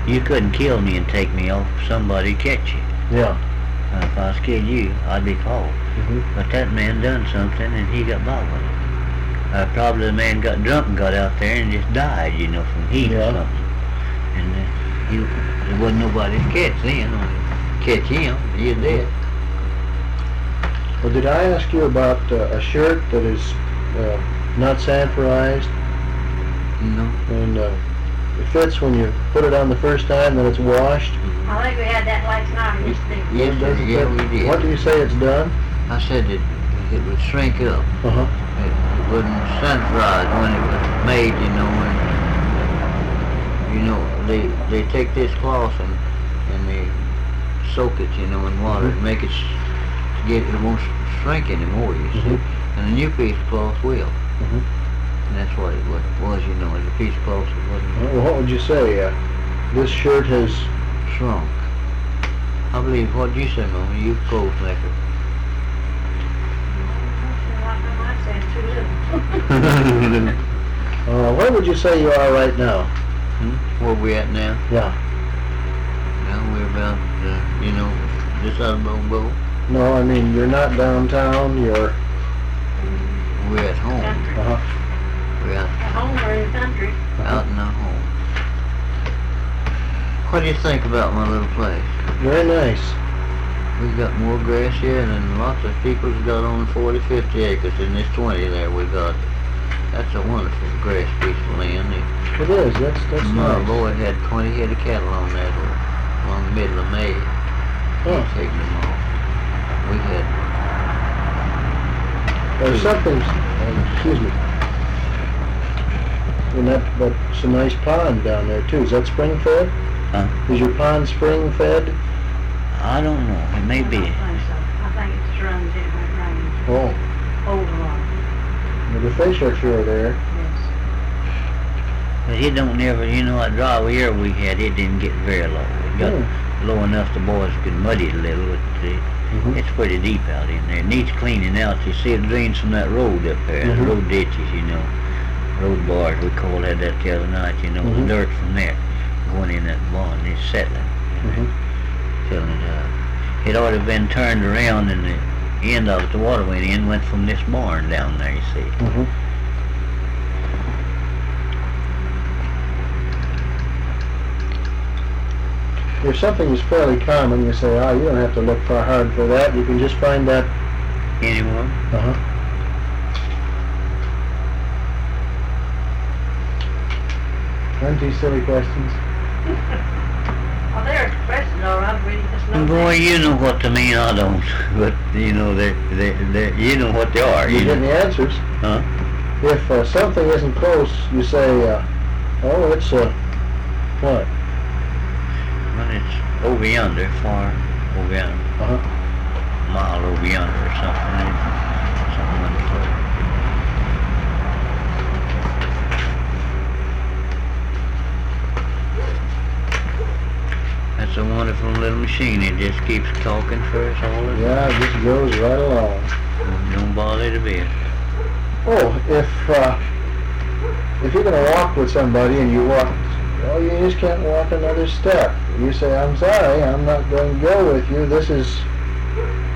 You couldn't kill me and take me off. Somebody catch you. Yeah. If I scared you, I'd be caught. But that man done something and he got by with it. Probably the man got drunk and got out there and just died, you know, from heat or something. And there wasn't nobody to catch then. Catch him, you're dead. Well, did I ask you about a shirt that is not sanforized? No. And it fits when you put it on the first time, then it's washed? I think we had that last night. Yes, we did. What do you say it's done? I said it would shrink up. It wouldn't sanforize when it was made, you know, and you know, they take this cloth and they soak it, you know, in water to make it it won't shrink anymore, you see. And a new piece of cloth will. And that's what it was, you know, as a piece of cloth it wasn't. Well, what would you say? This shirt has shrunk. I believe, what did you say, Mama? You clothes maker. Where would you say you are right now? Where we at now? Yeah. Now we're about, you know, just out of Bobo. No, I mean, you're not downtown, you're... We're at home. We're at home or in the country. Out in our home. What do you think about my little place? Very nice. We've got more grass here than lots of people's got on 40, 50 acres. In this 20 there we got. That's a wonderful grass piece of land. It is. That's my nice. boy had 20 head of cattle on that along the middle of May. He'd taken them off. We had... There's something... excuse me. And that's a nice pond down there too. Is that spring fed? Is your pond spring fed? I don't know. It may be. I think it just runs in when it rains. Oh. Overrun. Well, the fish are sure there. Yes. But it don't never, you know, that dry year we had, it didn't get very low. It got low enough the boys could muddy it a little. It's pretty deep out in there. It needs cleaning out. You see it drains from that road up there, the road ditches, you know. Road bars, we called that the other night, you know, the dirt from there going in that barn, it's settling. Filling it up. It ought to have been turned around and the end of it, the water went in, went from this barn down there, you see. There's something that's fairly common. You say, you don't have to look far hard for that. You can just find that... Anywhere? Aren't these silly questions? Well, they're questions, all right. We just know. Boy, you know what they mean. I don't. But you know, they you know what they are. You get the answers. If something isn't close, you say, it's what? Well, it's over yonder, far over yonder. A mile over yonder or something. Something unclear. That's a wonderful little machine. It just keeps talking for us all the time. Yeah, it just goes right along. Don't bother it a bit. Oh, if you're going to walk with somebody and you walk, you just can't walk another step. You say, I'm sorry, I'm not going to go with you. This is